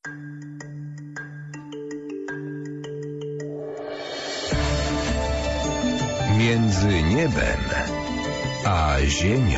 Między niebem a ziemią.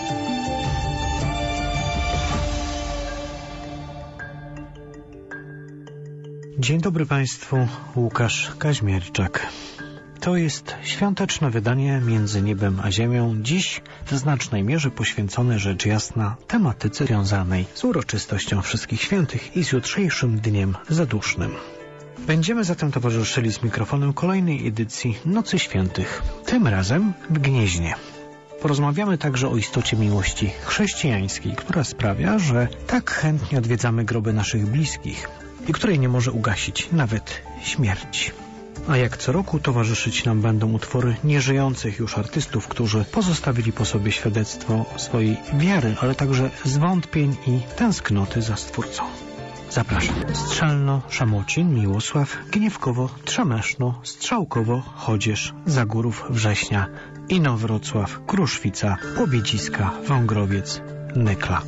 Dzień dobry Państwu, Łukasz Kaźmierczak. To jest świąteczne wydanie Między niebem a ziemią, dziś w znacznej mierze poświęcone rzecz jasna tematyce związanej z uroczystością Wszystkich Świętych i z jutrzejszym dniem zadusznym. Będziemy zatem towarzyszyli z mikrofonem kolejnej edycji Nocy Świętych, tym razem w Gnieźnie. Porozmawiamy także o istocie miłości chrześcijańskiej, która sprawia, że tak chętnie odwiedzamy groby naszych bliskich i której nie może ugasić nawet śmierć. A jak co roku towarzyszyć nam będą utwory nieżyjących już artystów, którzy pozostawili po sobie świadectwo swojej wiary, ale także zwątpień i tęsknoty za Stwórcą. Zapraszam. Strzelno, Szamocin, Miłosław, Gniewkowo, Trzemeszno, Strzałkowo, Chodzież, Zagórów, Września, Inowrocław, Kruszwica, Pobiedziska, Wągrowiec, Nykla.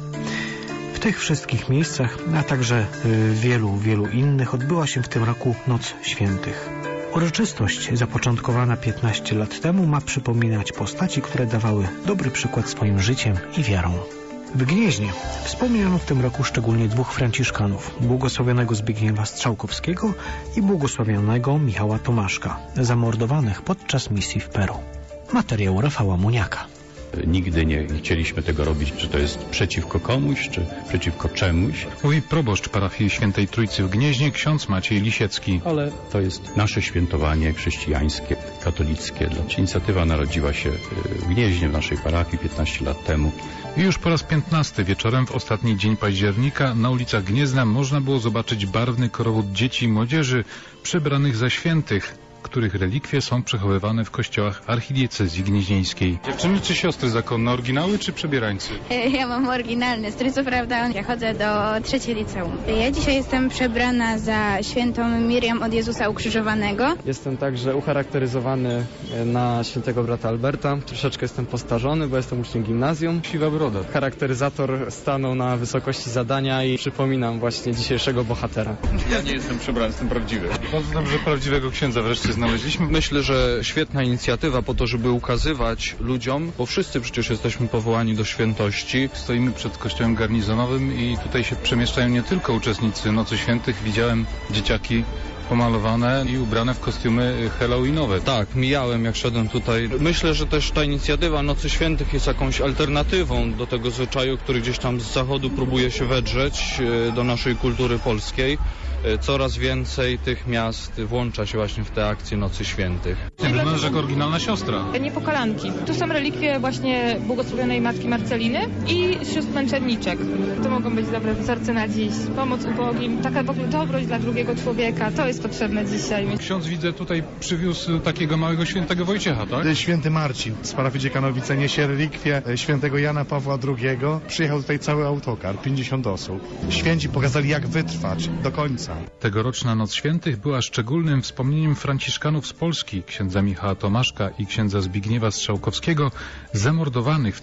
W tych wszystkich miejscach, a także wielu innych odbyła się w tym roku Noc Świętych. Uroczystość zapoczątkowana 15 lat temu ma przypominać postaci, które dawały dobry przykład swoim życiem i wiarą. W Gnieźnie wspomniano w tym roku szczególnie dwóch franciszkanów, błogosławionego Zbigniewa Strzałkowskiego i błogosławionego Michała Tomaszka, zamordowanych podczas misji w Peru. Materiał Rafała Muniaka. Nigdy nie chcieliśmy tego robić, czy to jest przeciwko komuś, czy przeciwko czemuś. Mówi proboszcz parafii Świętej Trójcy w Gnieźnie, ksiądz Maciej Lisiecki. Ale to jest nasze świętowanie chrześcijańskie, katolickie. Inicjatywa narodziła się w Gnieźnie, w naszej parafii 15 lat temu. I już po raz 15 wieczorem w ostatni dzień października na ulicach Gniezna można było zobaczyć barwny korowód dzieci i młodzieży przebranych za świętych, których relikwie są przechowywane w kościołach archidiecezji gnieźnieńskiej. Dziewczyny czy siostry zakonne, oryginały czy przebierańcy? Ja mam oryginalny strój, co prawda ja chodzę do 3. liceum. Ja dzisiaj jestem przebrana za świętą Miriam od Jezusa Ukrzyżowanego. Jestem także ucharakteryzowany na świętego brata Alberta. Troszeczkę jestem postarzony, bo jestem uczniem gimnazjum. Siwa broda. Charakteryzator stanął na wysokości zadania i przypominam właśnie dzisiejszego bohatera. Ja nie jestem przebrany, jestem prawdziwy. Bardzo dobrze, prawdziwego księdza wreszcie znaleźliśmy. Myślę, że świetna inicjatywa po to, żeby ukazywać ludziom, bo wszyscy przecież jesteśmy powołani do świętości. Stoimy przed kościołem garnizonowym i tutaj się przemieszczają nie tylko uczestnicy Nocy Świętych. Widziałem dzieciaki pomalowane i ubrane w kostiumy halloweenowe. Tak, mijałem jak szedłem tutaj. Myślę, że też ta inicjatywa Nocy Świętych jest jakąś alternatywą do tego zwyczaju, który gdzieś tam z zachodu próbuje się wedrzeć do naszej kultury polskiej. Coraz więcej tych miast włącza się właśnie w te akcje Nocy Świętych. Wyglądasz jak oryginalna siostra. Niepokalanki. Tu są relikwie właśnie błogosławionej Matki Marceliny i sióstr męczenniczek. To mogą być dobre wzorce na dziś. Pomoc ubogim, taka w ogóle dobroć dla drugiego człowieka. To jest potrzebne dzisiaj. Ksiądz, widzę, tutaj przywiózł takiego małego świętego Wojciecha, tak? Święty Marcin z parafii Dziekanowice niesie relikwie świętego Jana Pawła II. Przyjechał tutaj cały autokar, 50 osób. Święci pokazali, jak wytrwać do końca. Tegoroczna Noc Świętych była szczególnym wspomnieniem franciszkanów z Polski, księdza Michała Tomaszka i księdza Zbigniewa Strzałkowskiego, zamordowanych w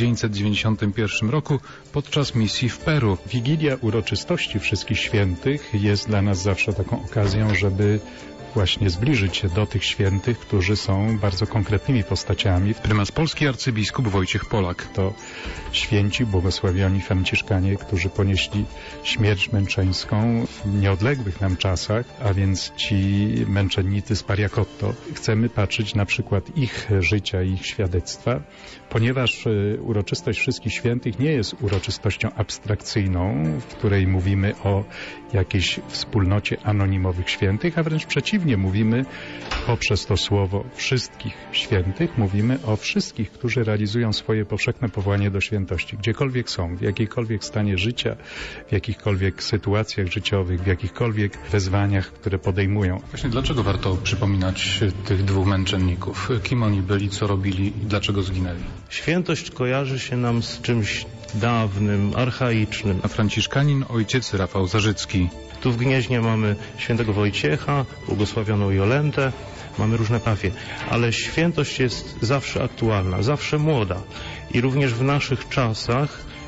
1991 roku podczas misji w Peru. Wigilia uroczystości Wszystkich Świętych jest dla nas zawsze taką okazją, żeby właśnie zbliżyć się do tych świętych, którzy są bardzo konkretnymi postaciami. Prymas Polski arcybiskup Wojciech Polak. To święci, błogosławioni franciszkanie, którzy ponieśli śmierć męczeńską w nieodległych nam czasach, a więc ci męczennicy z Pariacotto. Chcemy patrzeć na przykład ich życia, ich świadectwa, ponieważ uroczystość Wszystkich Świętych nie jest uroczystością abstrakcyjną, w której mówimy o jakiejś wspólnocie anonimowych świętych, a wręcz przeciwnie, mówimy poprzez to słowo wszystkich świętych, mówimy o wszystkich, którzy realizują swoje powszechne powołanie do świętości, gdziekolwiek są, w jakiejkolwiek stanie życia, w jakichkolwiek sytuacjach życiowych, w jakichkolwiek wezwaniach, które podejmują. Właśnie dlaczego warto przypominać tych dwóch męczenników? Kim oni byli, co robili i dlaczego zginęli? Świętość kojarzy się nam z czymś dawnym, archaicznym. A franciszkanin ojciec Rafał Zarzycki. Tu w Gnieźnie mamy świętego Wojciecha, błogosławioną Jolentę, mamy różne parafie, ale świętość jest zawsze aktualna, zawsze młoda i również w naszych czasach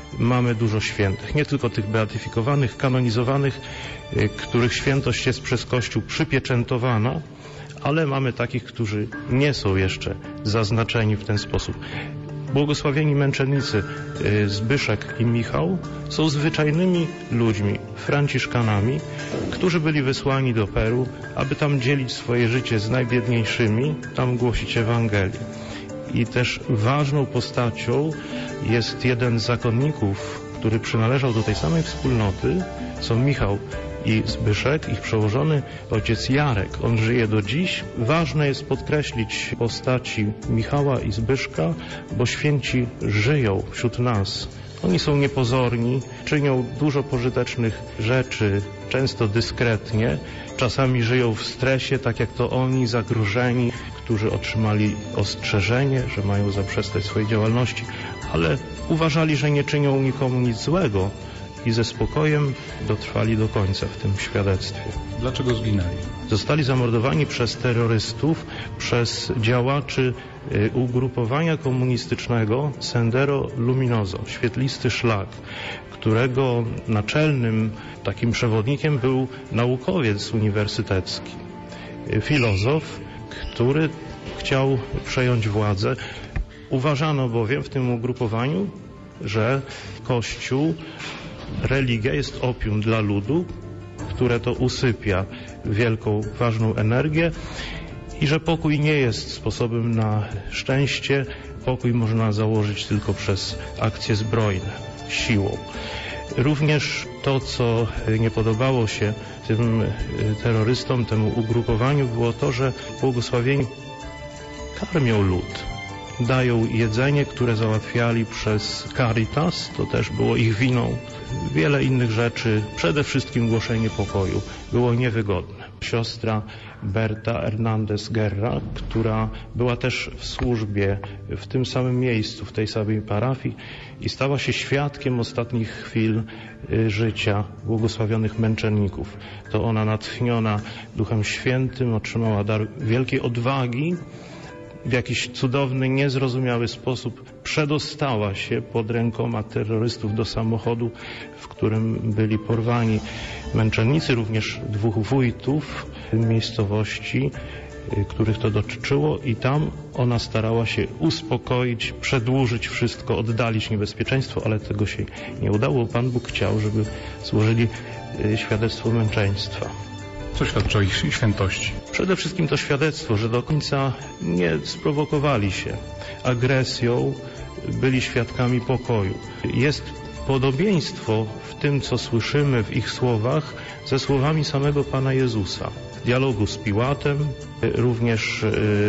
mamy dużo świętych. Nie tylko tych beatyfikowanych, kanonizowanych, których świętość jest przez Kościół przypieczętowana, ale mamy takich, którzy nie są jeszcze zaznaczeni w ten sposób. Błogosławieni męczennicy Zbyszek i Michał są zwyczajnymi ludźmi, franciszkanami, którzy byli wysłani do Peru, aby tam dzielić swoje życie z najbiedniejszymi, tam głosić Ewangelię. I też ważną postacią jest jeden z zakonników, który przynależał do tej samej wspólnoty, są Michał i Zbyszek, ich przełożony ojciec Jarek. On żyje do dziś. Ważne jest podkreślić postaci Michała i Zbyszka, bo święci żyją wśród nas. Oni są niepozorni, czynią dużo pożytecznych rzeczy, często dyskretnie. Czasami żyją w stresie, tak jak to oni, zagrożeni, którzy otrzymali ostrzeżenie, że mają zaprzestać swojej działalności, ale uważali, że nie czynią nikomu nic złego i ze spokojem dotrwali do końca w tym świadectwie. Dlaczego zginęli? Zostali zamordowani przez terrorystów, przez działaczy ugrupowania komunistycznego Sendero Luminoso, świetlisty szlak, którego naczelnym takim przewodnikiem był naukowiec uniwersytecki, filozof, który chciał przejąć władzę. Uważano bowiem w tym ugrupowaniu, że Kościół, religia jest opium dla ludu, które to usypia wielką, ważną energię i że pokój nie jest sposobem na szczęście. Pokój można założyć tylko przez akcje zbrojne, siłą. Również to, co nie podobało się tym terrorystom, temu ugrupowaniu, było to, że błogosławieni karmią lud. Dają jedzenie, które załatwiali przez Caritas, to też było ich winą. Wiele innych rzeczy, przede wszystkim głoszenie pokoju, było niewygodne. Siostra Berta Hernandez Guerra, która była też w służbie w tym samym miejscu, w tej samej parafii i stała się świadkiem ostatnich chwil życia błogosławionych męczenników. To ona, natchniona Duchem Świętym, otrzymała dar wielkiej odwagi, w jakiś cudowny, niezrozumiały sposób przedostała się pod rękoma terrorystów do samochodu, w którym byli porwani męczennicy, również dwóch wójtów miejscowości, których to dotyczyło, i tam ona starała się uspokoić, przedłużyć wszystko, oddalić niebezpieczeństwo, ale tego się nie udało. Pan Bóg chciał, żeby złożyli świadectwo męczeństwa. Co świadczy o ich świętości? Przede wszystkim to świadectwo, że do końca nie sprowokowali się agresją, byli świadkami pokoju. Jest podobieństwo w tym, co słyszymy w ich słowach, ze słowami samego Pana Jezusa. W dialogu z Piłatem, również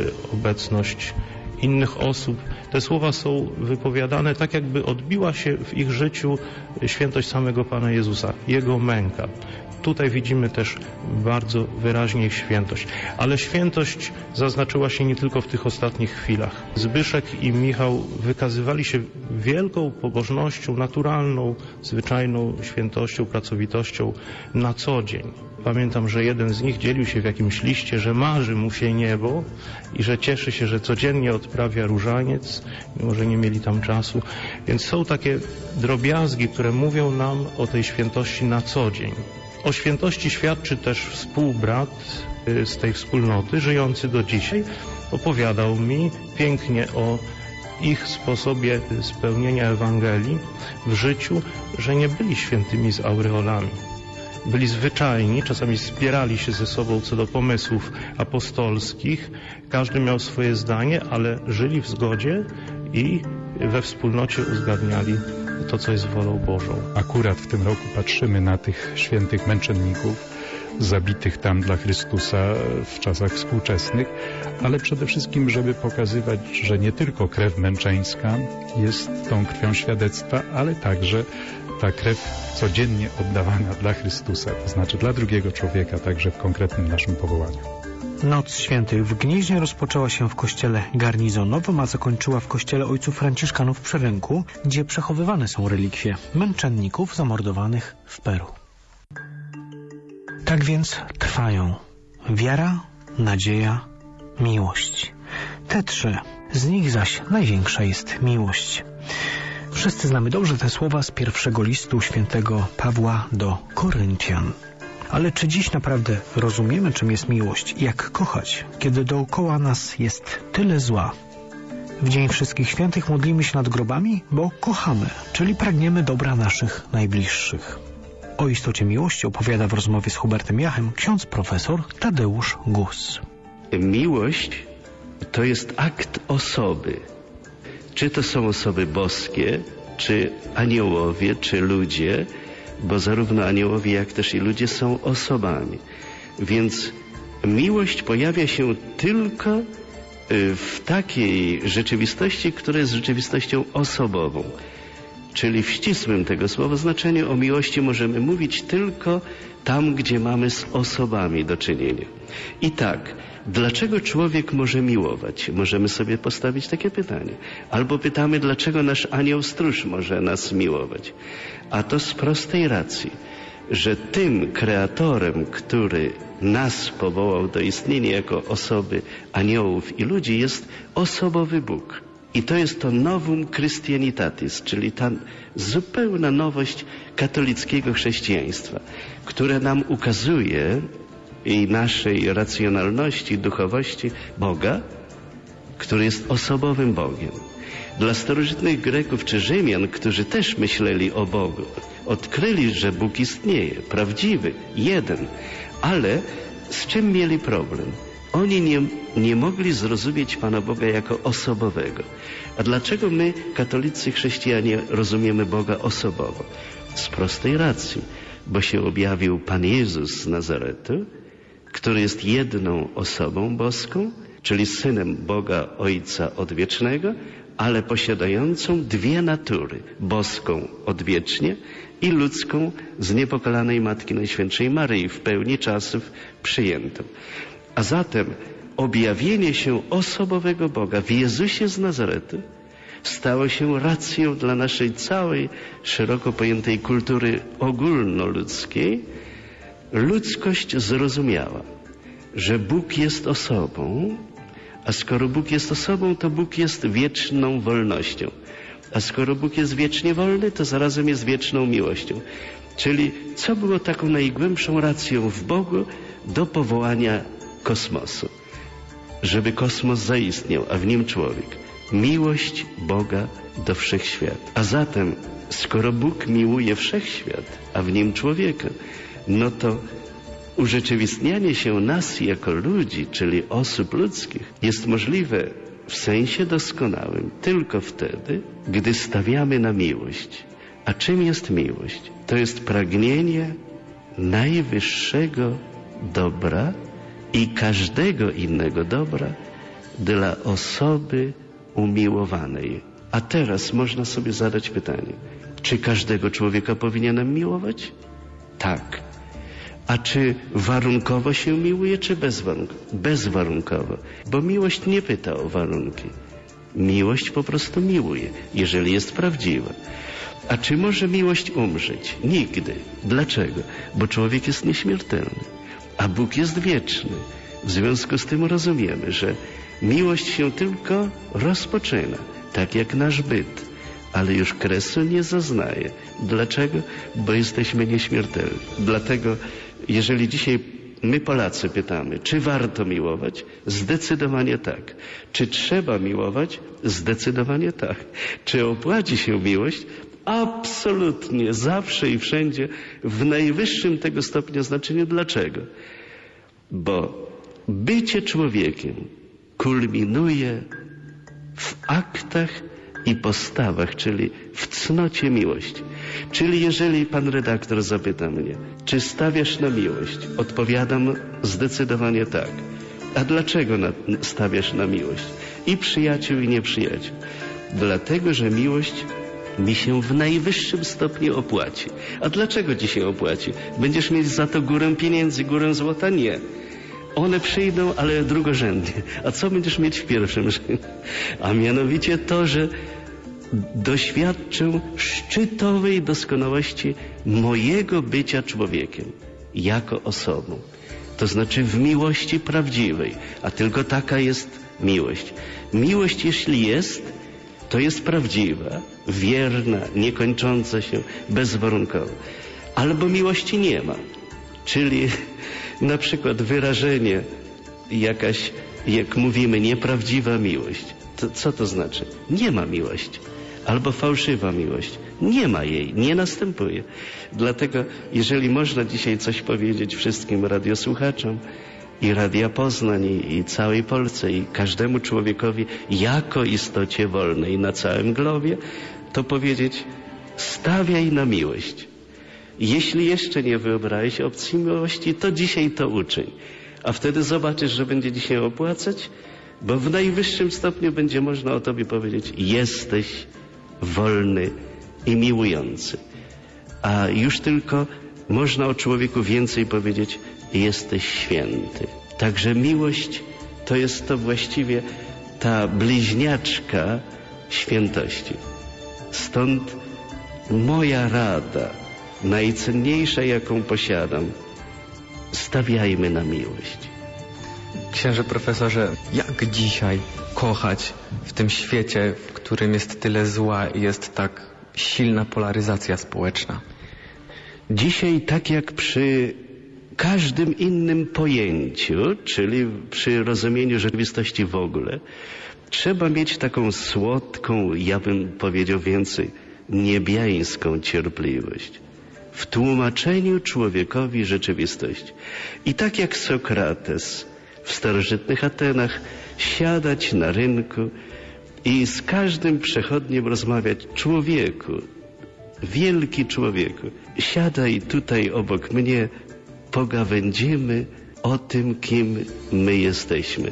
obecność innych osób. Te słowa są wypowiadane tak, jakby odbiła się w ich życiu świętość samego Pana Jezusa, Jego męka. Tutaj widzimy też bardzo wyraźnie ich świętość. Ale świętość zaznaczyła się nie tylko w tych ostatnich chwilach. Zbyszek i Michał wykazywali się wielką pobożnością, naturalną, zwyczajną świętością, pracowitością na co dzień. Pamiętam, że jeden z nich dzielił się w jakimś liście, że marzy mu się niebo i że cieszy się, że codziennie odprawia różaniec, mimo że nie mieli tam czasu. Więc są takie drobiazgi, które mówią nam o tej świętości na co dzień. O świętości świadczy też współbrat z tej wspólnoty, żyjący do dzisiaj. Opowiadał mi pięknie o ich sposobie spełnienia Ewangelii w życiu, że nie byli świętymi z aureolami. Byli zwyczajni, czasami spierali się ze sobą co do pomysłów apostolskich. Każdy miał swoje zdanie, ale żyli w zgodzie i we wspólnocie uzgadniali to, co jest wolą Bożą. Akurat w tym roku patrzymy na tych świętych męczenników, zabitych tam dla Chrystusa w czasach współczesnych, ale przede wszystkim, żeby pokazywać, że nie tylko krew męczeńska jest tą krwią świadectwa, ale także ta krew codziennie oddawana dla Chrystusa, to znaczy dla drugiego człowieka, także w konkretnym naszym powołaniu. Noc Świętych w Gnieźnie rozpoczęła się w kościele garnizonowym, a zakończyła w kościele ojców franciszkanów w Przerynku, gdzie przechowywane są relikwie męczenników zamordowanych w Peru. Tak więc trwają wiara, nadzieja, miłość. Te trzy, z nich zaś największa jest miłość. Wszyscy znamy dobrze te słowa z pierwszego listu świętego Pawła do Koryntian. Ale czy dziś naprawdę rozumiemy, czym jest miłość i jak kochać, kiedy dookoła nas jest tyle zła? W Dzień Wszystkich Świętych modlimy się nad grobami, bo kochamy, czyli pragniemy dobra naszych najbliższych. O istocie miłości opowiada w rozmowie z Hubertem Jachem ksiądz profesor Tadeusz Gus. Miłość to jest akt osoby. Czy to są osoby boskie, czy aniołowie, czy ludzie, bo zarówno aniołowie, jak też i ludzie są osobami. Więc miłość pojawia się tylko w takiej rzeczywistości, która jest rzeczywistością osobową. Czyli w ścisłym tego słowa znaczeniu o miłości możemy mówić tylko tam, gdzie mamy z osobami do czynienia. I tak, dlaczego człowiek może miłować? Możemy sobie postawić takie pytanie. Albo pytamy, dlaczego nasz anioł stróż może nas miłować? A to z prostej racji, że tym kreatorem, który nas powołał do istnienia jako osoby aniołów i ludzi, jest osobowy Bóg. I to jest to novum Christianitatis, czyli ta zupełna nowość katolickiego chrześcijaństwa, które nam ukazuje i naszej racjonalności, duchowości Boga, który jest osobowym Bogiem. Dla starożytnych Greków czy Rzymian, którzy też myśleli o Bogu, odkryli, że Bóg istnieje, prawdziwy, jeden, ale z czym mieli problem? Oni nie mogli zrozumieć Pana Boga jako osobowego. A dlaczego my, katolicy chrześcijanie, rozumiemy Boga osobowo? Z prostej racji, bo się objawił Pan Jezus z Nazaretu, który jest jedną osobą boską, czyli Synem Boga Ojca Odwiecznego, ale posiadającą dwie natury, boską odwiecznie i ludzką z niepokalanej Matki Najświętszej Maryi, w pełni czasów przyjętą. A zatem objawienie się osobowego Boga w Jezusie z Nazaretu stało się racją dla naszej całej szeroko pojętej kultury ogólnoludzkiej. Ludzkość zrozumiała, że Bóg jest osobą, a skoro Bóg jest osobą, to Bóg jest wieczną wolnością. A skoro Bóg jest wiecznie wolny, to zarazem jest wieczną miłością. Czyli co było taką najgłębszą racją w Bogu do powołania kosmosu? Żeby kosmos zaistniał, a w nim człowiek. Miłość Boga do wszechświata. A zatem, skoro Bóg miłuje wszechświat, a w nim człowieka, no to urzeczywistnianie się nas jako ludzi, czyli osób ludzkich, jest możliwe w sensie doskonałym tylko wtedy, gdy stawiamy na miłość. A czym jest miłość? To jest pragnienie najwyższego dobra i każdego innego dobra dla osoby umiłowanej. A teraz można sobie zadać pytanie, czy każdego człowieka powinienem miłować? Tak. A czy warunkowo się miłuje, czy bezwarunkowo? Bo miłość nie pyta o warunki. Miłość po prostu miłuje, jeżeli jest prawdziwa. A czy może miłość umrzeć? Nigdy. Dlaczego? Bo człowiek jest nieśmiertelny, a Bóg jest wieczny. W związku z tym rozumiemy, że miłość się tylko rozpoczyna, tak jak nasz byt, ale już kresu nie zaznaje. Dlaczego? Bo jesteśmy nieśmiertelni. Dlatego, jeżeli dzisiaj my Polacy pytamy, czy warto miłować? Zdecydowanie tak. Czy trzeba miłować? Zdecydowanie tak. Czy opłaci się miłość? Absolutnie, zawsze i wszędzie, w najwyższym tego stopnia znaczeniu. Dlaczego? Bo bycie człowiekiem kulminuje w aktach i postawach, czyli w cnocie miłości. Czyli jeżeli pan redaktor zapyta mnie, czy stawiasz na miłość? Odpowiadam zdecydowanie tak. A dlaczego stawiasz na miłość? I przyjaciół, i nieprzyjaciół. Dlatego, że miłość mi się w najwyższym stopniu opłaci. A dlaczego ci się opłaci? Będziesz mieć za to górę pieniędzy, górę złota? Nie. One przyjdą, ale drugorzędnie. A co będziesz mieć w pierwszym rzędzie? A mianowicie to, że doświadczę szczytowej doskonałości mojego bycia człowiekiem, jako osobą. To znaczy w miłości prawdziwej, a tylko taka jest miłość. Miłość, jeśli jest, to jest prawdziwa wierna, niekończąca się, bezwarunkowa. Albo miłości nie ma. Czyli na przykład wyrażenie jakaś, jak mówimy, nieprawdziwa miłość. Co to znaczy? Nie ma miłości. Albo fałszywa miłość. Nie ma jej, nie następuje. Dlatego, jeżeli można dzisiaj coś powiedzieć wszystkim radiosłuchaczom i Radia Poznań i całej Polsce i każdemu człowiekowi jako istocie wolnej na całym globie, to powiedzieć: stawiaj na miłość. Jeśli jeszcze nie wyobraź opcji miłości, to dzisiaj to uczyń. A wtedy zobaczysz, że będzie dzisiaj opłacać, bo w najwyższym stopniu będzie można o tobie powiedzieć: jesteś wolny i miłujący. A już tylko można o człowieku więcej powiedzieć: jesteś święty. Także miłość to jest to właściwie ta bliźniaczka świętości. Stąd moja rada, najcenniejsza jaką posiadam: stawiajmy na miłość. Księże profesorze, jak dzisiaj kochać w tym świecie, w którym jest tyle zła i jest tak silna polaryzacja społeczna? Dzisiaj, tak jak przy każdym innym pojęciu, czyli przy rozumieniu rzeczywistości w ogóle, trzeba mieć taką słodką, ja bym powiedział więcej, niebiańską cierpliwość w tłumaczeniu człowiekowi rzeczywistości. I tak jak Sokrates w starożytnych Atenach, siadać na rynku i z każdym przechodniem rozmawiać: człowieku, wielki człowieku, siadaj tutaj obok mnie, pogawędzimy o tym, kim my jesteśmy.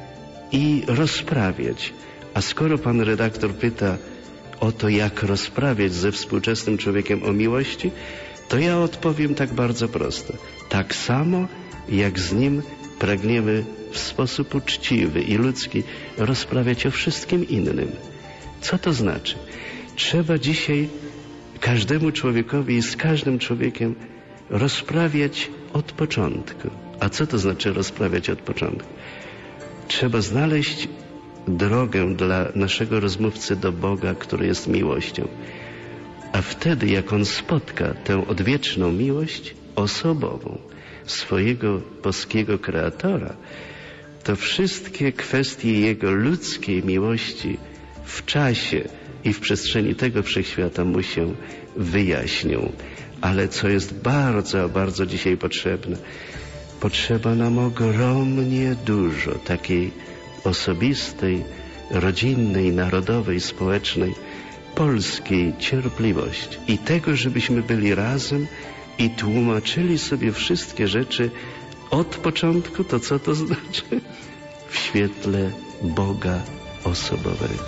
I rozprawiać. A skoro pan redaktor pyta o to, jak rozprawiać ze współczesnym człowiekiem o miłości, to ja odpowiem tak bardzo prosto. Tak samo, jak z nim pragniemy w sposób uczciwy i ludzki rozprawiać o wszystkim innym. Co to znaczy? Trzeba dzisiaj każdemu człowiekowi i z każdym człowiekiem rozprawiać od początku. A co to znaczy rozprawiać od początku? Trzeba znaleźć drogę dla naszego rozmówcy do Boga, który jest miłością. A wtedy, jak on spotka tę odwieczną miłość osobową swojego boskiego Kreatora, to wszystkie kwestie jego ludzkiej miłości w czasie i w przestrzeni tego wszechświata mu się wyjaśnią. Ale co jest bardzo, bardzo dzisiaj potrzebne? Potrzeba nam ogromnie dużo takiej osobistej, rodzinnej, narodowej, społecznej, polskiej cierpliwości. I tego, żebyśmy byli razem i tłumaczyli sobie wszystkie rzeczy od początku, to co to znaczy? W świetle Boga osobowego.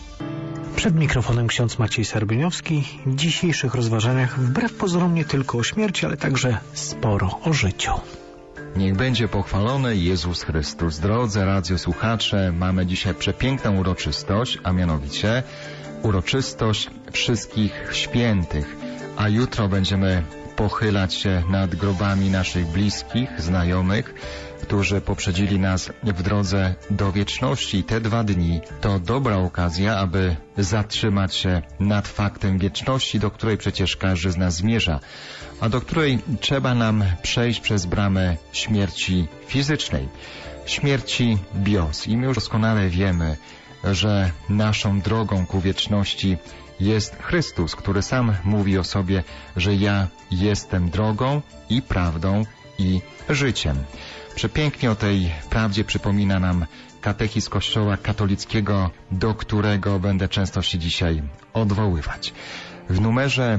Przed mikrofonem ksiądz Maciej Serbieniowski. W dzisiejszych rozważaniach wbrew pozorom nie tylko o śmierci, ale także sporo o życiu. Niech będzie pochwalony Jezus Chrystus. Drodzy radiosłuchacze, mamy dzisiaj przepiękną uroczystość, a mianowicie uroczystość wszystkich świętych. A jutro będziemy pochylać się nad grobami naszych bliskich, znajomych, którzy poprzedzili nas w drodze do wieczności. I te 2 dni to dobra okazja, aby zatrzymać się nad faktem wieczności, do której przecież każdy z nas zmierza, a do której trzeba nam przejść przez bramę śmierci fizycznej, śmierci bios. I my już doskonale wiemy, że naszą drogą ku wieczności jest Chrystus, który sam mówi o sobie, że ja jestem drogą i prawdą i życiem. Przepięknie o tej prawdzie przypomina nam katechizm Kościoła katolickiego, do którego będę często się dzisiaj odwoływać. W numerze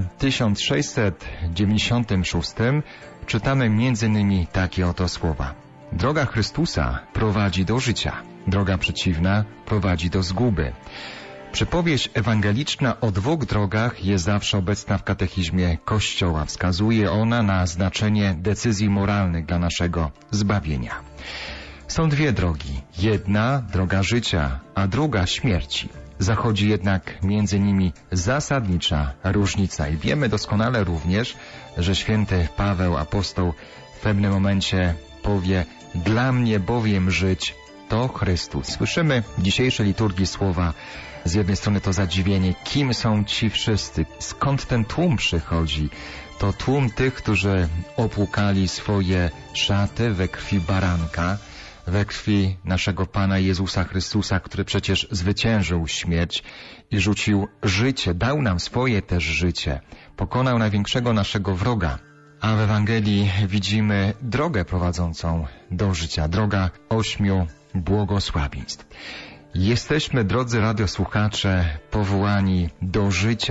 1696 czytamy m.in. takie oto słowa: droga Chrystusa prowadzi do życia, droga przeciwna prowadzi do zguby. Przypowieść ewangeliczna o 2 drogach jest zawsze obecna w katechizmie Kościoła. Wskazuje ona na znaczenie decyzji moralnych dla naszego zbawienia. Są 2 drogi. Jedna droga życia, a druga śmierci. Zachodzi jednak między nimi zasadnicza różnica i wiemy doskonale również, że święty Paweł apostoł w pewnym momencie powie: dla mnie bowiem żyć to Chrystus. Słyszymy w dzisiejszej liturgii słowa, z jednej strony to zadziwienie, kim są ci wszyscy, skąd ten tłum przychodzi. To tłum tych, którzy opłukali swoje szaty we krwi baranka, we krwi naszego Pana Jezusa Chrystusa, który przecież zwyciężył śmierć i rzucił życie, dał nam swoje też życie, pokonał największego naszego wroga. A w Ewangelii widzimy drogę prowadzącą do życia, droga 8 błogosławieństw. Jesteśmy, drodzy radiosłuchacze, powołani do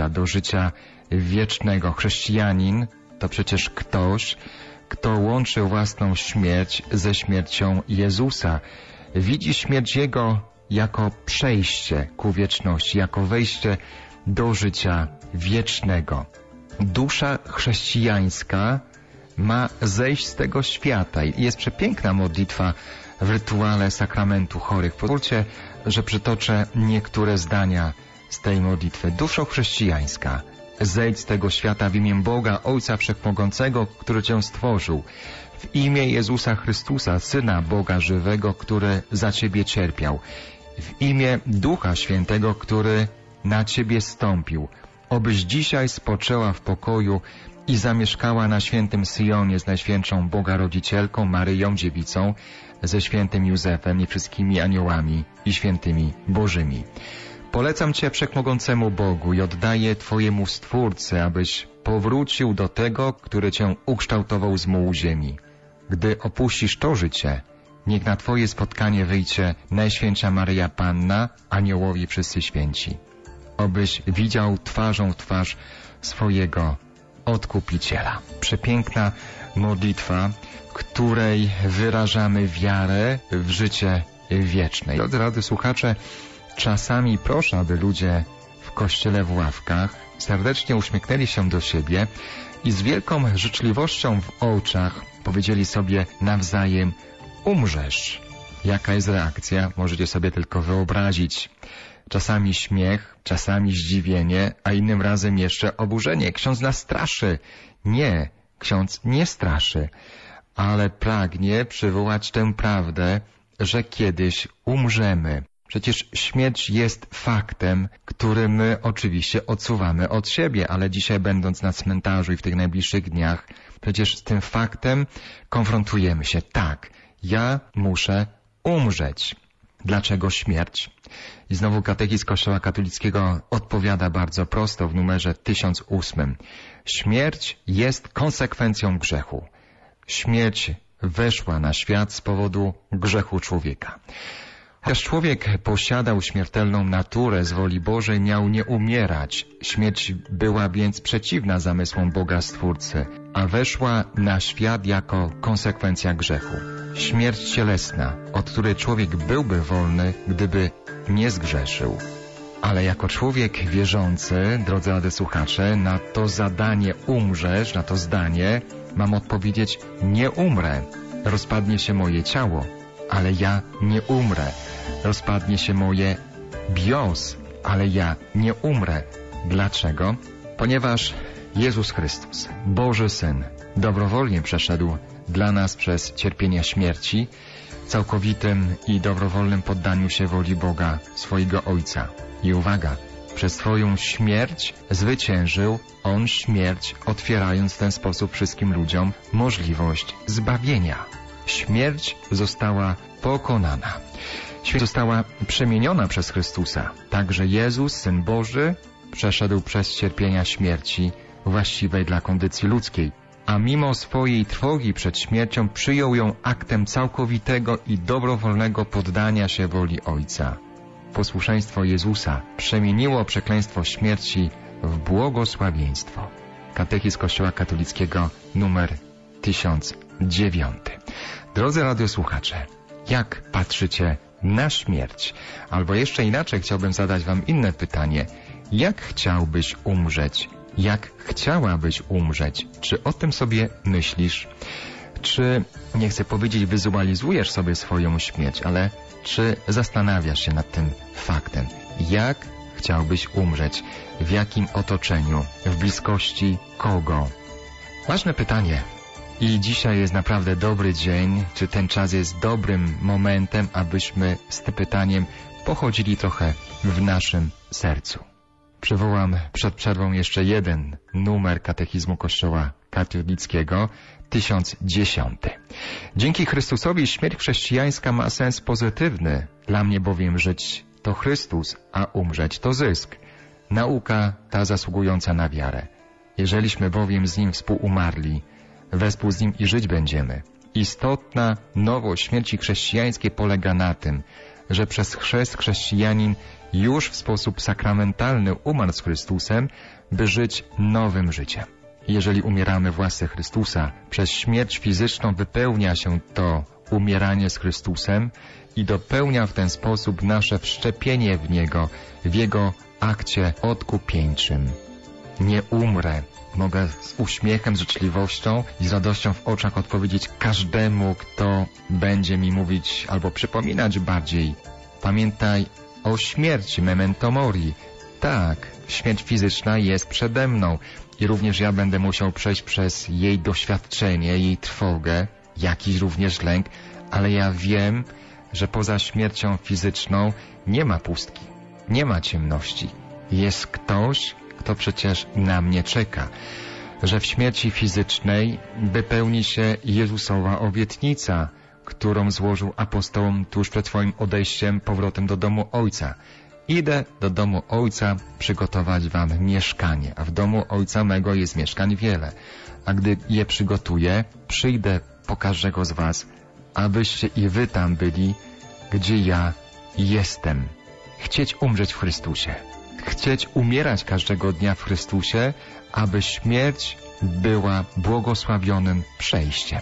życia wiecznego. Chrześcijanin to przecież ktoś, kto łączy własną śmierć ze śmiercią Jezusa. Widzi śmierć Jego jako przejście ku wieczności, jako wejście do życia wiecznego. Dusza chrześcijańska ma zejść z tego świata. Jest przepiękna modlitwa w rytuale sakramentu chorych. Pozwólcie, że przytoczę niektóre zdania z tej modlitwy. Duszo chrześcijańska, zejdź z tego świata w imię Boga, Ojca Wszechmogącego, który Cię stworzył. W imię Jezusa Chrystusa, Syna Boga żywego, który za Ciebie cierpiał. W imię Ducha Świętego, który na Ciebie stąpił. Obyś dzisiaj spoczęła w pokoju i zamieszkała na świętym Syjonie z Najświętszą Boga Rodzicielką, Maryją Dziewicą, ze świętym Józefem i wszystkimi aniołami i świętymi Bożymi. Polecam Cię Wszechmogącemu Bogu i oddaję Twojemu Stwórcy, abyś powrócił do tego, który Cię ukształtował z mułu ziemi. Gdy opuścisz to życie, niech na Twoje spotkanie wyjdzie Najświętsza Maryja Panna, aniołowie wszyscy święci. Obyś widział twarzą w twarz swojego Odkupiciela. Przepiękna modlitwa, w której wyrażamy wiarę w życie wieczne. Drodzy radiosłuchacze, czasami proszę, aby ludzie w kościele w ławkach serdecznie uśmiechnęli się do siebie i z wielką życzliwością w oczach powiedzieli sobie nawzajem: umrzesz. Jaka jest reakcja? Możecie sobie tylko wyobrazić. Czasami śmiech, czasami zdziwienie, a innym razem jeszcze oburzenie. Ksiądz nas straszy. Nie, ksiądz nie straszy, ale pragnie przywołać tę prawdę, że kiedyś umrzemy. Przecież śmierć jest faktem, który my oczywiście odsuwamy od siebie, ale dzisiaj, będąc na cmentarzu i w tych najbliższych dniach, przecież z tym faktem konfrontujemy się. Tak, ja muszę umrzeć. Dlaczego śmierć? I znowu katechizm Kościoła katolickiego odpowiada bardzo prosto w numerze 1008. Śmierć jest konsekwencją grzechu. Śmierć weszła na świat z powodu grzechu człowieka. Chociaż człowiek posiadał śmiertelną naturę z woli Bożej, miał nie umierać. Śmierć była więc przeciwna zamysłom Boga Stwórcy, a weszła na świat jako konsekwencja grzechu. Śmierć cielesna, od której człowiek byłby wolny, gdyby nie zgrzeszył. Ale jako człowiek wierzący, drodzy radiosłuchacze, na to zadanie umrzesz, na to zdanie mam odpowiedzieć: nie umrę. Rozpadnie się moje ciało, ale ja nie umrę. Rozpadnie się moje bios, ale ja nie umrę. Dlaczego? Ponieważ Jezus Chrystus, Boży Syn, dobrowolnie przeszedł dla nas przez cierpienia śmierci, całkowitym i dobrowolnym poddaniu się woli Boga, swojego Ojca. I uwaga, przez swoją śmierć zwyciężył On śmierć, otwierając w ten sposób wszystkim ludziom możliwość zbawienia. Śmierć została pokonana. Śmierć została przemieniona przez Chrystusa. Także Jezus, Syn Boży, przeszedł przez cierpienia śmierci właściwej dla kondycji ludzkiej. A mimo swojej trwogi przed śmiercią przyjął ją aktem całkowitego i dobrowolnego poddania się woli Ojca. Posłuszeństwo Jezusa przemieniło przekleństwo śmierci w błogosławieństwo. Katechizm Kościoła katolickiego numer 1009. Drodzy radiosłuchacze, jak patrzycie na śmierć? Albo jeszcze inaczej chciałbym zadać wam inne pytanie. Jak chciałbyś umrzeć? Jak chciałabyś umrzeć? Czy o tym sobie myślisz? Czy, nie chcę powiedzieć, wizualizujesz sobie swoją śmierć, ale czy zastanawiasz się nad tym faktem? Jak chciałbyś umrzeć? W jakim otoczeniu? W bliskości kogo? Ważne pytanie. I dzisiaj jest naprawdę dobry dzień, czy ten czas jest dobrym momentem, abyśmy z tym pytaniem pochodzili trochę w naszym sercu. Przywołam przed przerwą jeszcze jeden numer Katechizmu Kościoła katolickiego, 1010. Dzięki Chrystusowi śmierć chrześcijańska ma sens pozytywny. Dla mnie bowiem żyć to Chrystus, a umrzeć to zysk. Nauka ta zasługująca na wiarę. Jeżeliśmy bowiem z Nim współumarli, wespół z Nim i żyć będziemy. Istotna nowość śmierci chrześcijańskiej polega na tym, że przez chrzest chrześcijanin już w sposób sakramentalny umarł z Chrystusem, by żyć nowym życiem. Jeżeli umieramy w łasce Chrystusa, przez śmierć fizyczną wypełnia się to umieranie z Chrystusem i dopełnia w ten sposób nasze wszczepienie w Niego, w Jego akcie odkupieńczym. Nie umrę. Mogę z uśmiechem, z życzliwością i z radością w oczach odpowiedzieć każdemu, kto będzie mi mówić albo przypominać bardziej. Pamiętaj o śmierci, memento mori. Tak, śmierć fizyczna jest przede mną i również ja będę musiał przejść przez jej doświadczenie, jej trwogę, jakiś również lęk, ale ja wiem, że poza śmiercią fizyczną nie ma pustki, nie ma ciemności. Jest ktoś, kto przecież na mnie czeka, że w śmierci fizycznej wypełni się Jezusowa obietnica, którą złożył apostołom tuż przed swoim odejściem, powrotem do domu Ojca. Idę do domu Ojca przygotować wam mieszkanie, a w domu Ojca mego jest mieszkań wiele. A gdy je przygotuję, przyjdę po każdego z was, abyście i wy tam byli, gdzie ja jestem. Chcieć umrzeć w Chrystusie. Chcieć umierać każdego dnia w Chrystusie, aby śmierć była błogosławionym przejściem.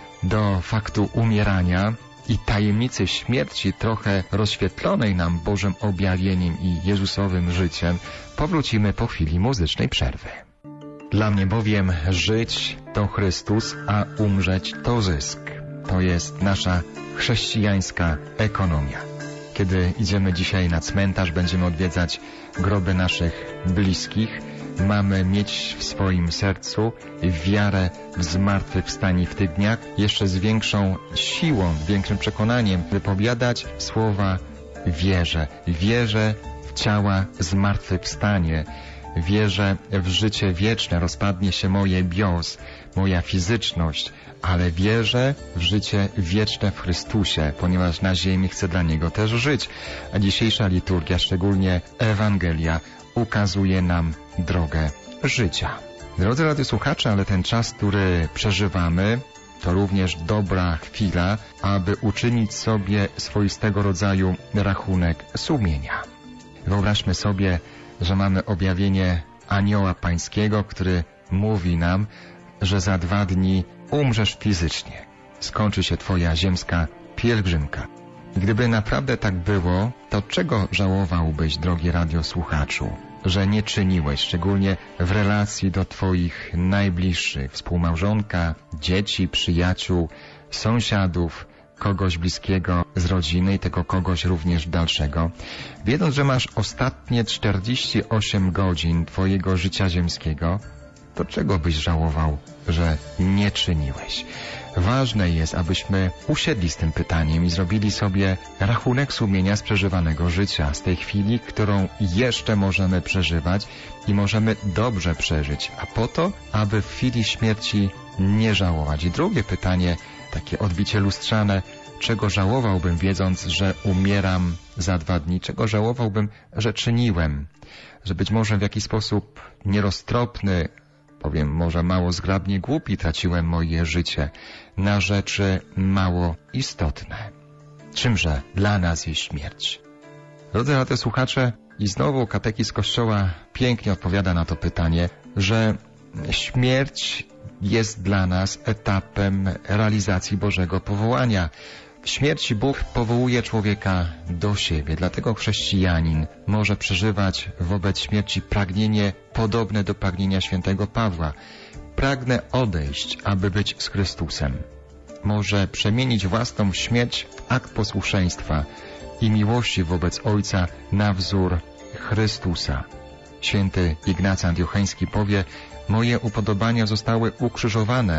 Do faktu umierania i tajemnicy śmierci, trochę rozświetlonej nam Bożym objawieniem i Jezusowym życiem, powrócimy po chwili muzycznej przerwy. Dla mnie bowiem żyć to Chrystus, a umrzeć to zysk. To jest nasza chrześcijańska ekonomia. Kiedy idziemy dzisiaj na cmentarz, będziemy odwiedzać groby naszych bliskich, mamy mieć w swoim sercu wiarę w zmartwychwstanie w tych dniach, jeszcze z większą siłą, większym przekonaniem wypowiadać słowa wierzę. Wierzę w ciała zmartwychwstanie. Wierzę w życie wieczne, rozpadnie się moje bios, moja fizyczność, ale wierzę w życie wieczne w Chrystusie, ponieważ na ziemi chcę dla Niego też żyć. A dzisiejsza liturgia, szczególnie Ewangelia, ukazuje nam drogę życia. Drodzy radiosłuchacze, ale ten czas, który przeżywamy, to również dobra chwila, aby uczynić sobie swoistego rodzaju rachunek sumienia. Wyobraźmy sobie, że mamy objawienie Anioła Pańskiego, który mówi nam, że za 2 dni umrzesz fizycznie. Skończy się twoja ziemska pielgrzymka. Gdyby naprawdę tak było, to czego żałowałbyś, drogi radiosłuchaczu, że nie czyniłeś, szczególnie w relacji do twoich najbliższych, współmałżonka, dzieci, przyjaciół, sąsiadów, kogoś bliskiego z rodziny i tego kogoś również dalszego, wiedząc, że masz ostatnie 48 godzin twojego życia ziemskiego, to czego byś żałował, że nie czyniłeś? Ważne jest, abyśmy usiedli z tym pytaniem i zrobili sobie rachunek sumienia z przeżywanego życia, z tej chwili, którą jeszcze możemy przeżywać i możemy dobrze przeżyć, a po to, aby w chwili śmierci nie żałować. I drugie pytanie, takie odbicie lustrzane, czego żałowałbym, wiedząc, że umieram za 2 dni, czego żałowałbym, że czyniłem, że być może w jakiś sposób nieroztropny, powiem może mało zgrabnie głupi, traciłem moje życie na rzeczy mało istotne. Czymże dla nas jest śmierć? Drodzy radiosłuchacze, i znowu katechizm Kościoła pięknie odpowiada na to pytanie, że śmierć jest dla nas etapem realizacji Bożego powołania. W śmierci Bóg powołuje człowieka do siebie, dlatego chrześcijanin może przeżywać wobec śmierci pragnienie podobne do pragnienia świętego Pawła. Pragnę odejść, aby być z Chrystusem. Może przemienić własną śmierć w akt posłuszeństwa i miłości wobec Ojca na wzór Chrystusa. Święty Ignacy Antiocheński powie: moje upodobania zostały ukrzyżowane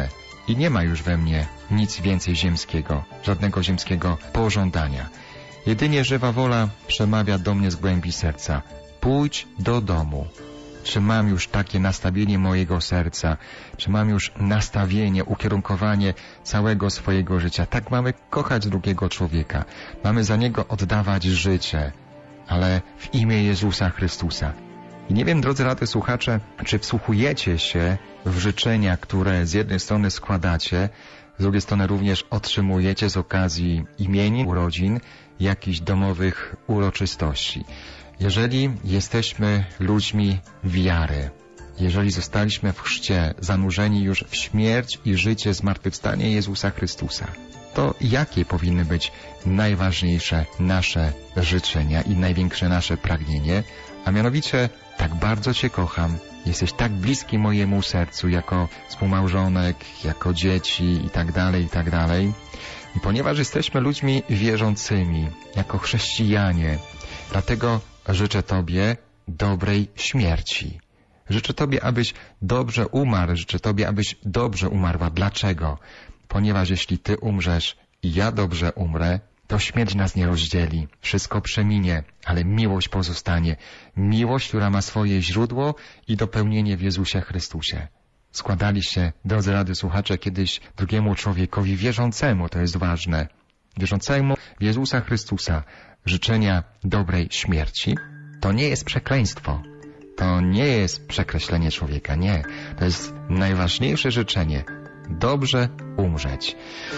i nie ma już we mnie nic więcej ziemskiego, żadnego ziemskiego pożądania. Jedynie żywa wola przemawia do mnie z głębi serca. Pójdź do domu. Czy mam już takie nastawienie mojego serca? Czy mam już nastawienie, ukierunkowanie całego swojego życia? Tak, mamy kochać drugiego człowieka. Mamy za niego oddawać życie, ale w imię Jezusa Chrystusa. I nie wiem, drodzy radiosłuchacze, czy wsłuchujecie się w życzenia, które z jednej strony składacie, z drugiej strony również otrzymujecie z okazji imienin, urodzin, jakichś domowych uroczystości. Jeżeli jesteśmy ludźmi wiary, jeżeli zostaliśmy w chrzcie zanurzeni już w śmierć i życie, zmartwychwstanie Jezusa Chrystusa, to jakie powinny być najważniejsze nasze życzenia i największe nasze pragnienie? A mianowicie, tak bardzo Cię kocham, jesteś tak bliski mojemu sercu jako współmałżonek, jako dzieci i tak dalej, i tak dalej. I ponieważ jesteśmy ludźmi wierzącymi, jako chrześcijanie, dlatego życzę Tobie dobrej śmierci. Życzę Tobie, abyś dobrze umarł, życzę Tobie, abyś dobrze umarła. Dlaczego? Ponieważ jeśli Ty umrzesz i ja dobrze umrę, to śmierć nas nie rozdzieli. Wszystko przeminie, ale miłość pozostanie. Miłość, która ma swoje źródło i dopełnienie w Jezusie Chrystusie. Składaliście, drodzy radiosłuchacze, kiedyś drugiemu człowiekowi wierzącemu, to jest ważne, wierzącemu w Jezusa Chrystusa, życzenia dobrej śmierci. To nie jest przekleństwo. To nie jest przekreślenie człowieka, nie. To jest najważniejsze życzenie. Dobrze umrzeć.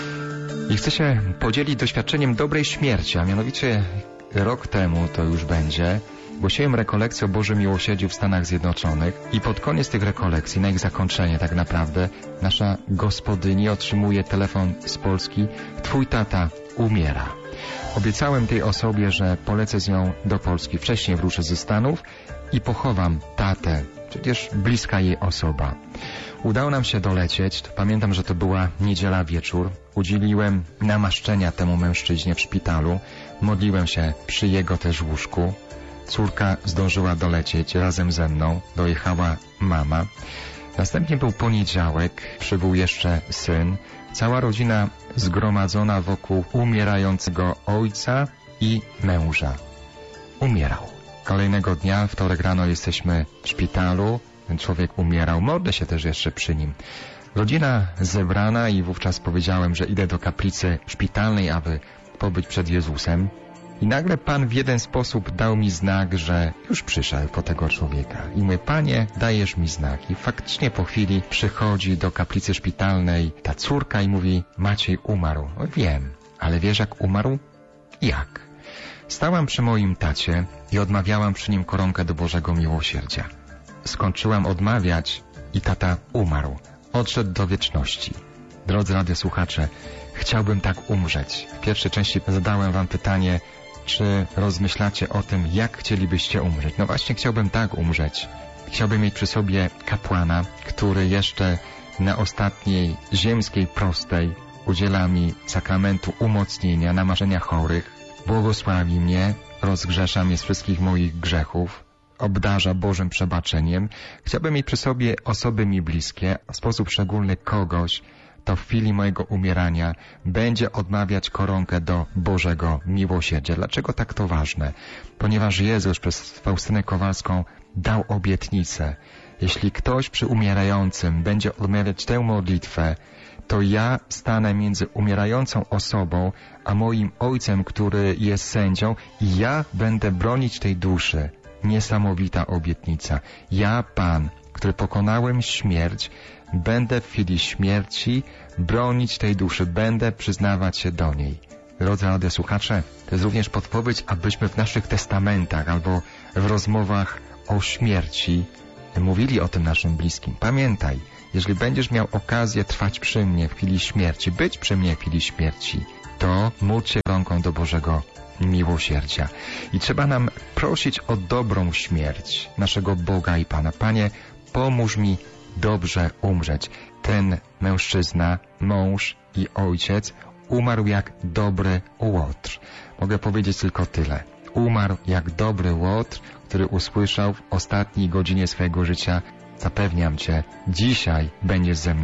I chcę się podzielić doświadczeniem dobrej śmierci, a mianowicie rok temu to już będzie. Głosiłem rekolekcję o Bożym Miłosierdziu w Stanach Zjednoczonych i pod koniec tych rekolekcji, na ich zakończenie tak naprawdę, nasza gospodyni otrzymuje telefon z Polski: twój tata umiera. Obiecałem tej osobie, że polecę z nią do Polski. Wcześniej wrócę ze Stanów i pochowam tatę, przecież bliska jej osoba. Udało nam się dolecieć. Pamiętam, że to była niedziela wieczór. Udzieliłem namaszczenia temu mężczyźnie w szpitalu. Modliłem się przy jego też łóżku. Córka zdążyła dolecieć razem ze mną. Dojechała mama. Następnie był poniedziałek. Przybył jeszcze syn. Cała rodzina zgromadzona wokół umierającego ojca i męża. Umierał. Kolejnego dnia, wtorek rano, jesteśmy w szpitalu. Ten człowiek umierał. Modlę się też jeszcze przy nim. Rodzina zebrana i wówczas powiedziałem, że idę do kaplicy szpitalnej, aby pobyć przed Jezusem. I nagle Pan w jeden sposób dał mi znak, że już przyszedł po tego człowieka. I mówię: Panie, dajesz mi znak. I faktycznie po chwili przychodzi do kaplicy szpitalnej ta córka i mówi: Maciej umarł. No, wiem, ale wiesz jak umarł? Jak? Stałam przy moim tacie i odmawiałam przy nim koronkę do Bożego Miłosierdzia. Skończyłam odmawiać i tata umarł. Odszedł do wieczności. Drodzy radiosłuchacze, chciałbym tak umrzeć. W pierwszej części zadałem wam pytanie, czy rozmyślacie o tym, jak chcielibyście umrzeć. No właśnie, chciałbym tak umrzeć. Chciałbym mieć przy sobie kapłana, który jeszcze na ostatniej ziemskiej prostej udziela mi sakramentu umocnienia, namaszczenia chorych, błogosławi mnie, rozgrzesza mnie z wszystkich moich grzechów, obdarza Bożym przebaczeniem. Chciałbym mieć przy sobie osoby mi bliskie, w sposób szczególny kogoś, kto w chwili mojego umierania będzie odmawiać koronkę do Bożego Miłosierdzia. Dlaczego tak to ważne? Ponieważ Jezus przez Faustynę Kowalską dał obietnicę. Jeśli ktoś przy umierającym będzie odmawiać tę modlitwę, to ja stanę między umierającą osobą a moim Ojcem, który jest sędzią, i ja będę bronić tej duszy. Niesamowita obietnica. Ja, Pan, który pokonałem śmierć, będę w chwili śmierci bronić tej duszy, będę przyznawać się do niej. Drodzy radiosłuchacze, to jest również podpowiedź, abyśmy w naszych testamentach albo w rozmowach o śmierci mówili o tym naszym bliskim. Pamiętaj, jeżeli będziesz miał okazję trwać przy mnie w chwili śmierci, być przy mnie w chwili śmierci, to módl się rąką do Bożego Miłosierdzia. I trzeba nam prosić o dobrą śmierć naszego Boga i Pana. Panie, pomóż mi dobrze umrzeć. Ten mężczyzna, mąż i ojciec umarł jak dobry łotr. Mogę powiedzieć tylko tyle. Umarł jak dobry łotr, który usłyszał w ostatniej godzinie swojego życia: zapewniam Cię, dzisiaj będziesz ze mną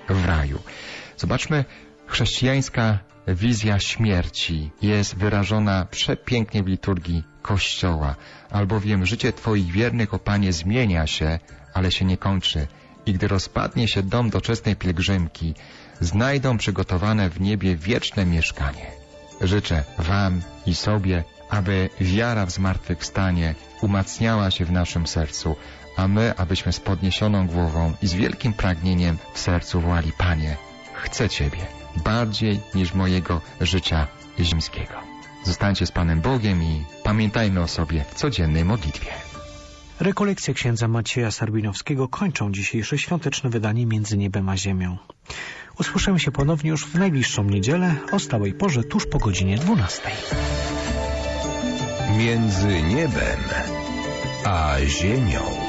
w raju. Zobaczmy, chrześcijańska wizja śmierci jest wyrażona przepięknie w liturgii Kościoła, albowiem życie Twoich wiernych, o Panie, zmienia się, ale się nie kończy. I gdy rozpadnie się dom doczesnej pielgrzymki, znajdą przygotowane w niebie wieczne mieszkanie. Życzę Wam i sobie, aby wiara w zmartwychwstanie umacniała się w naszym sercu, a my, abyśmy z podniesioną głową i z wielkim pragnieniem w sercu wołali: Panie, chcę Ciebie bardziej niż mojego życia ziemskiego. Zostańcie z Panem Bogiem i pamiętajmy o sobie w codziennej modlitwie. Rekolekcje księdza Macieja Sarbinowskiego kończą dzisiejsze świąteczne wydanie Między Niebem a Ziemią. Usłyszymy się ponownie już w najbliższą niedzielę o stałej porze tuż po godzinie 12. Między niebem a ziemią.